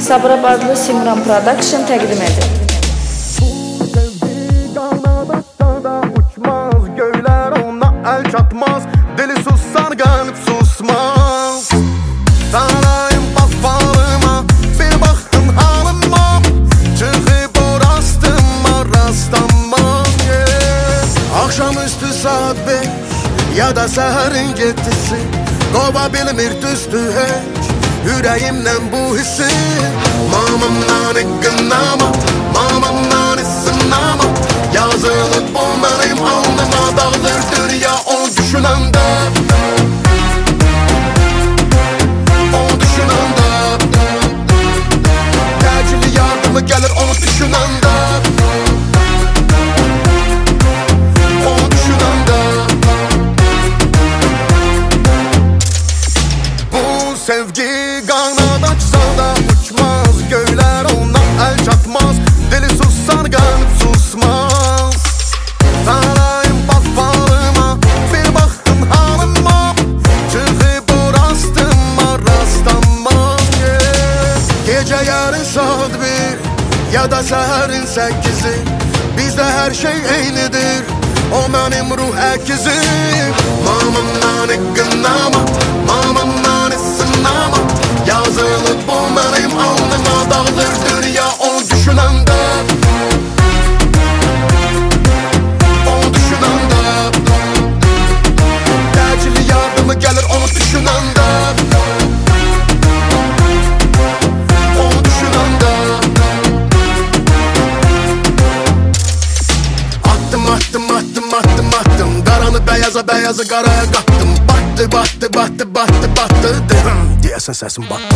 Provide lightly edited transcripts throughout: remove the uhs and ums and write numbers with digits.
Sabra Badlı Simran Production təqdim edir. Bu sevgi Kanada da uçmaz, göyler ona el çatmaz, deli sussan kalp susmaz. Sarayım bak falıma, bir baktın halıma, çıkıp orastıma rastlanmam. Akşamüstü saat 5 ya da seherin gettisi, kova bilmir düzdü hiç yüreğimden bu hissi. Mamamdan iknama, mamamdan ısınama, yazılıp o benim alnıma dağılır dünya o düşünende. O düşünende təcili yardımı gelir onu düşünende. O düşünende bu sevgi kanat açsa da uçmaz, göyler ona el çatmaz, deli sussan kalp susmaz. Sarayım bak falıma, bir baktın halıma, çıkıp orastıma rastlanmam. Gece yarın saat 1 ya da seherin 8'i, bizde her şey eynidir, o benim ruh ekizim. Mamamdan iknama, mamamdan ısınama, yazılıp bu benim alnıma dağılır dünya o düşünende. O düşünende təcili yardımı gelir onu düşünende. O düşünende attım attım attım attım attım, karanı beyaza beyazı karaya kattım. Battı battı battı battı battı diyesen sesim battı.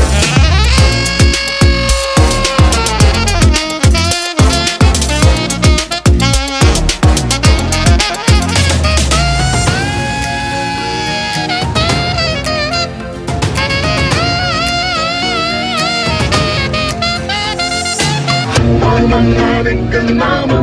Mamamdan iknama,